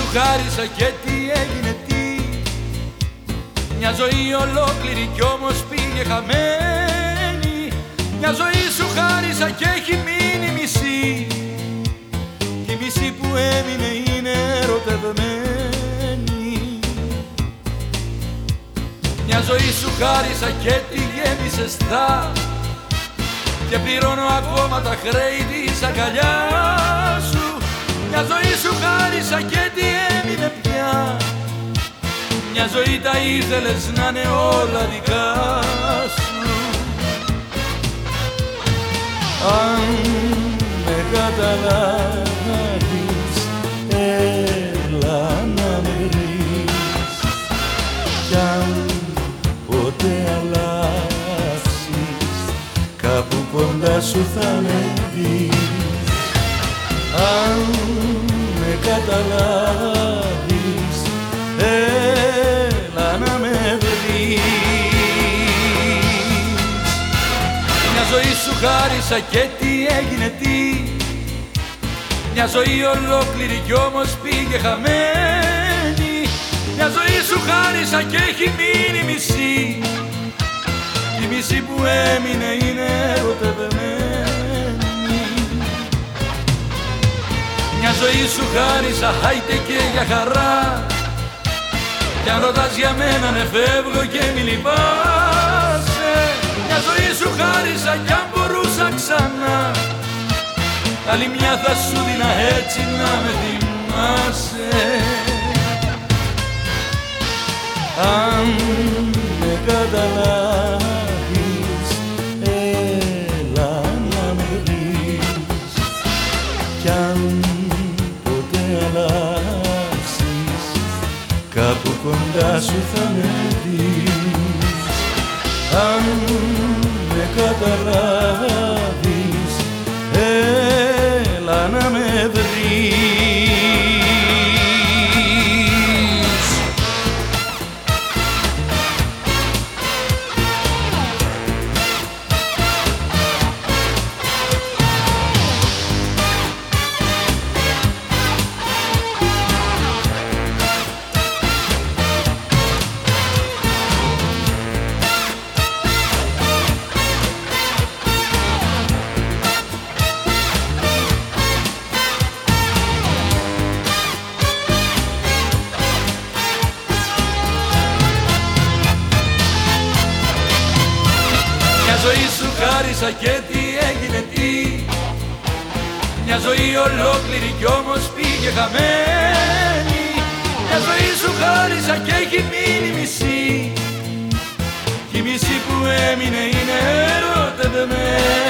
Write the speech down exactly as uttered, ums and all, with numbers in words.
χάρισα και τι έγινε τι. Μια ζωή ολόκληρη κι όμως πήγε χαμένη. Μια ζωή σου χάρισα και έχει μείνει μισή. Κι η μισή που έμεινε είναι ερωτευμένη. Μια ζωή σου χάρισα και τη γέμισες θά. Και πληρώνω ακόμα τα χρέη της αγκαλιάς σου. Μια ζωή σου χάρισα και τι έμεινε πια. Μια ζωή τα ήθελες να είναι όλα δικά σου. Αν με καταλάβεις, έλα να με βρεις. Κι αν ποτέ αλλάξεις, κάπου κοντά σου θα με δεις. Αν με καταλάβεις, έλα να με βρεις. Μια ζωή σου χάρισα και τι έγινε τι. Μια ζωή ολόκληρη κι όμως πήγε χαμένη. Μια ζωή σου χάρισα και έχει μείνει μισή. Η μισή που έμεινε είναι ερωτευμένη. Μια ζωή σου χάρισα, άιτε και για χαρά. Κι αν ρωτάς για μένα ναι φεύγω και μη λυπάσαι. Μια ζωή σου χάρισα κι αν μπορούσα ξανά, άλλη μια θα σου δίνα έτσι να με θυμάσαι. Αν με καταλάβεις, έλα να με βρεις. Κι αν ποτέ αλλάξεις, κάπου κοντά σου θα με δεις. Αν με καταλάβεις, έλα να με βρεις. Μια ζωή σου χάρισα και τι έγινε τι. Μια ζωή ολόκληρη κι όμως πήγε χαμένη. Μια ζωή σου χάρισα και έχει μείνει μισή. Κι η μισή που έμεινε είναι ερωτευμένη.